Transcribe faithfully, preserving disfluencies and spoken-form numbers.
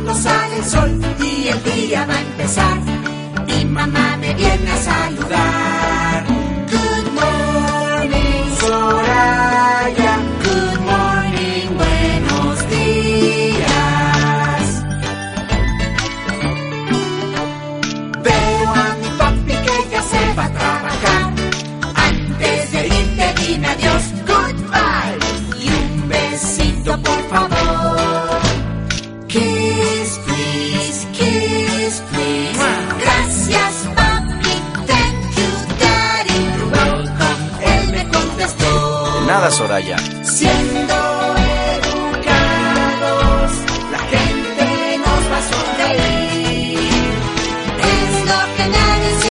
cuando sale el sol y el día va a empezar. Mi mamá me viene a saludar. Good morning, Soraya. Good morning, buenos días. Veo a mi papi que ya se va a trabajar. Antes de irte dime adiós, goodbye. Y un besito por favor. Kiss, please, kiss, please. Gracias, papi, thank you, daddy. You're welcome, él me contestó. De nada, Soraya. Siempre